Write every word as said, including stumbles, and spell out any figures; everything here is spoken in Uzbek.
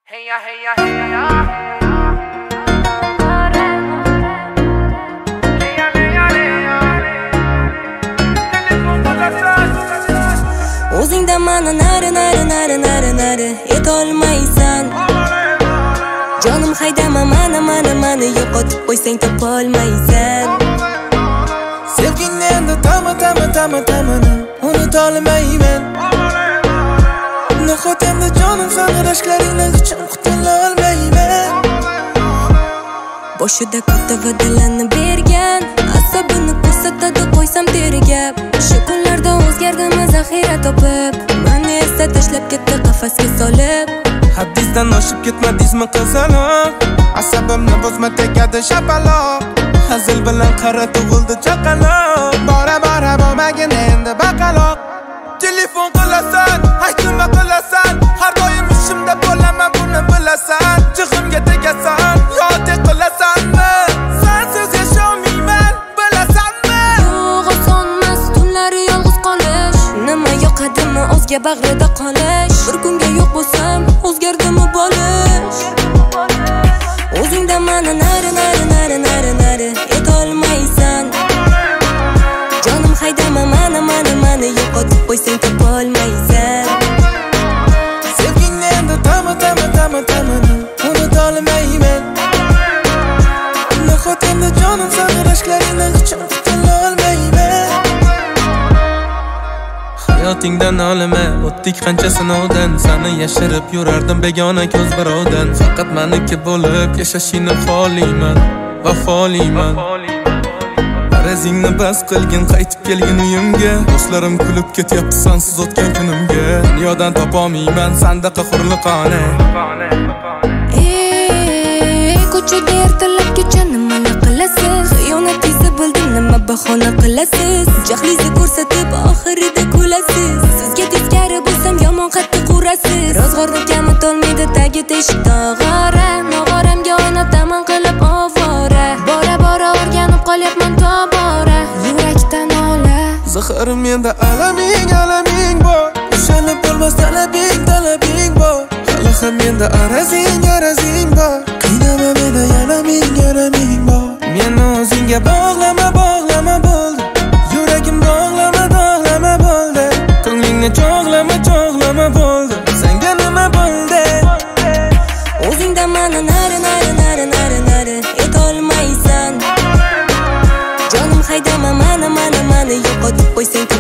Hey ya, hey ya, hey ya. O'zingda mani nari nari nari nari nari etolmaysan. Jonim haydama mani mani mani yo'qotib qo'ysang topolmaysan. Sevgingni endi tama tama tama tamani unutolmayman. Nahot endi jonim sani rashklaringdan hecham qutula olmayman. Boshida katta va'dalarni bergan, asabini ko'rsatadi qo'ysam tergab. Shu kunlarda o'zgardimi zaxira topib, meni esa tashlab ketdi qafasga solib. Haddizdan oshib ketmadingizmi qizaloq? Asabimni bozma tegadi shapaloq. Hazil bilan qara tug'ildi chaqaloq. Bora bora bo'lmagin endi baqaloq. Telefon qilasan, aytma qilasan, har doim ishimda bo'laman buni bilasan. Jig'imga tegasan, yodek qilasanmi? Sensiz yasholmayman, bilasanmi? Yo'q, osonmas tunlari yolg'iz qolish. Nima yoqadimi o'zga bag'rida qolish? Bir kunga yo'q bo'lsam, o'zgardimi bo'lish? O'zingda mani nari nari nari nari nari etolmaysan. Jonim haydama mani mani mani yo'qotib qo'ysang topolmaysan. Sevgingni endi tama tama tama tamani unutolmayman. Nahot endi jonim sani rashklaringdan hecham qutula olmayman. Hayotingdan olima, o'tdik qancha sinovdan. Seni yashirib yurardim begona ko'z birovdan. Faqat meniki bo'lib yashashingni xohlayman, vafoliman. Arazingni bas qilgin, qaytib kelgin uyimga. Do'stlarim kulib ketyapti sensiz o'tgan kunimga. Dunyodan topolmayman sandaqa hurliqona. Ey, ko'chada ertalab kecha nimalar qilasiz? Xiyonatingizni bildim, nima bahona qilasiz? Jahlingizni ko'rsatib oxirida kulasiz. Sizga teskari bo'lsam yomon qattiq urasiz. Rozg'orni kamitolmaydi tagi teshik tog'ora. Nog'oramga o'ynataman qilib ovora. Bora bora o'rganib qolyapman tobora. Yurakdan ola. Zaharim menda alaming alaming bor. Ushalib bo'lmas talabing talabing bor. Hali ham menda arazing arazing bor. Qiynama meni yalaming yalaming bor. Meni o'zingga bog'lama bog'lama bo'ldi. Yuragim dog'lama dog'lama bo'ldi. Ko'nglingni cho'g'lama cho'g'lama bo'ldi. Senga nima bo'ldi? O'zingda mani nari nari nari nari nari etolmaysan. Jonim haydama mani mani mani yo'qotib qo'ysang